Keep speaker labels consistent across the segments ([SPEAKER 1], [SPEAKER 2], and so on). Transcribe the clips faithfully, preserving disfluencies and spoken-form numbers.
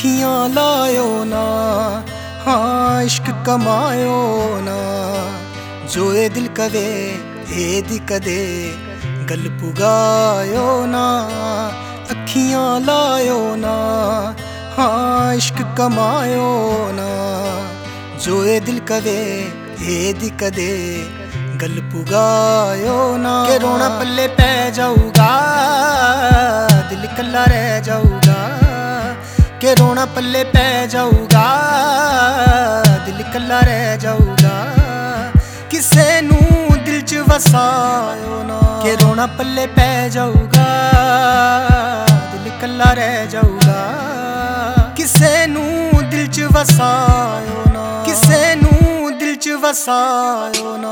[SPEAKER 1] अखियां लायो ना, हाँ इश्क कमायो ना। जो ये दिल कवे ये दी कदे गल पुगायो ना। अखियां लायो ना, हाँ इश्क कमायो ना। जो ये दिल कवे ये दी कदे गल पुगायो ना। के रोना पल्ले पै जाऊगा, दिल कल्ला रह जाऊगा। के रोना पल्ले पै जाऊगा, दिल कल्ला रह जाऊगा। किसे नू दिल च वसायो ना। के रोना पल्ले पै जाऊगा, दिल कल्ला रह जाऊगा। किसे नू दिल च वसायो ना। किसे नू दिल च वसायो ना।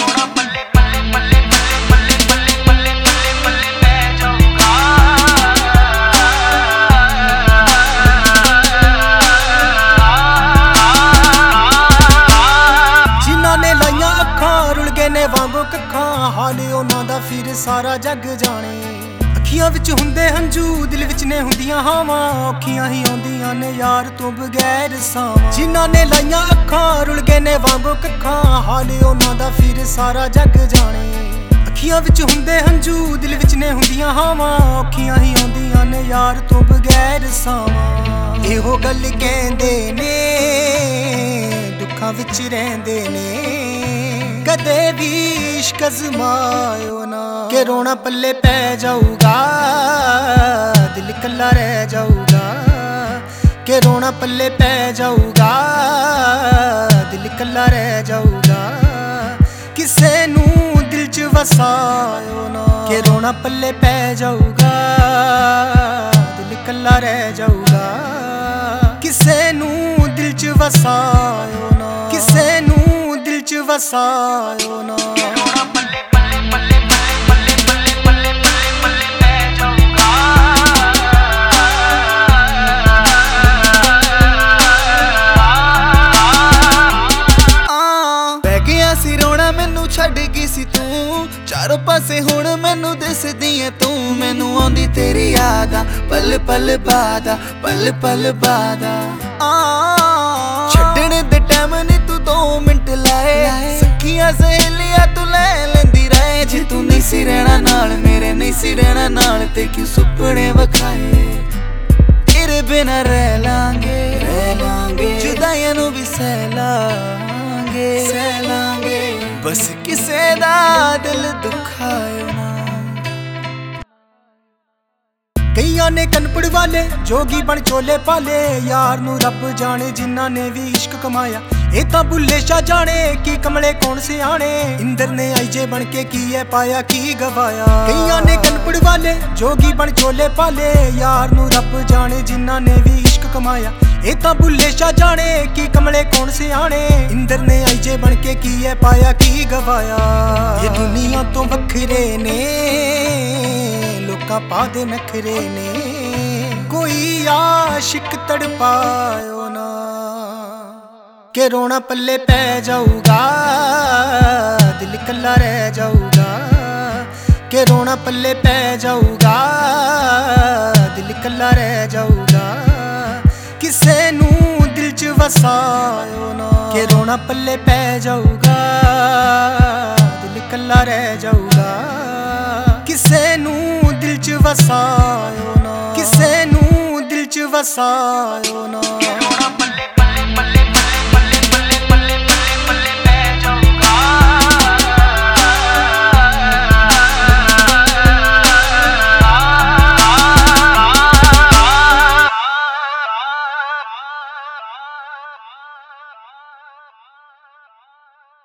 [SPEAKER 1] हाले उन्हां दा फिर सारा जग जाने। अखियां विच हुंदे हंझू, दिल विच ने हुंदियां हावां। औखियां ही आउंदियां ने यार तू बगैर सावां। जिन्हां ने लाइयां अखां रुल गए ने वांगो कखां। हाले उन्हां दा फिर सारा जग जाने। अखियां विच हुंदे हंझू, दिल विच ने हुंदियां हावां। औखियां ही आउंदियां ने यार तू बगैर सावां। एहो गल कहंदे ने दुखां विच रहिंदे ने, कदे भी इश्क अज़मायो ना। के रोना पल्ले पै जाऊगा, दिल कल्ला रह जाऊगा। के रोना पल्ले पै जाऊगा, दिल कल्ला रह जाऊगा। किसे नू दिल च वसायो ना। के रोना पल्ले पै जाऊगा, दिल कल्ला रह जाऊगा। किसे नू दिल च वसायो ना। किसे नू दिल च वसायो ना। छड़ गई सी तू चारों पासे, हुण मैनू दिसदी ऐ तू। मैनू आउंदी तेरी याद आ, पल पल बाद आ, पल पल बाद आ। छड्डण दे टाइम नी तू दो मिंट लाए। सखियां सहेलियां तू लै लैंदी रहे। जे तू नहीं सी रहना नाल मेरे, नहीं सी रहना नाल ते क्यों सुपने वखाए। तेरे बिना रह लांगे, रह लांगे। जुदाइयां नू भी सह लांगे, सह लांगे। बस किसे दा दिल दुखायो ना। कईयां ने कनपड़ वाले जोगी बन चोले पाले। यार नू रब जाने जिन्हां ने भी इश्क कमाया। ए तां बुल्ले शाह जाने कि कमले कौन से आने। इंदर ने आईजे बन के की है पाया की गवाया। कईयां ने कनपड़ वाले जोगी बन चोले पाले। यार नू रब जाने जिन्हां ने भी इश्क कमाया। ए तां बुल्ले शाह जाने कि कमले कौन से आने। इंदर ने आईजे बन के की है पाया की गवाया। ये दुनिया तो वखरे ने लोकां पा दे नखरे ने। कोई आशिक तड़पायो ना। के रोना पल्ले पै जाऊगा, दिल कल्ला रह जाऊगा। के रोना पल्ले पै जाऊगा, दिल कल्ला रह जाऊगा। किसे नू दिल च वसायो ना। के रोना पल्ले पै जाऊगा, दिल कल्ला रह जाऊगा। किसे नू दिल च वसायो ना। किसे नू दिल च वसायो ना।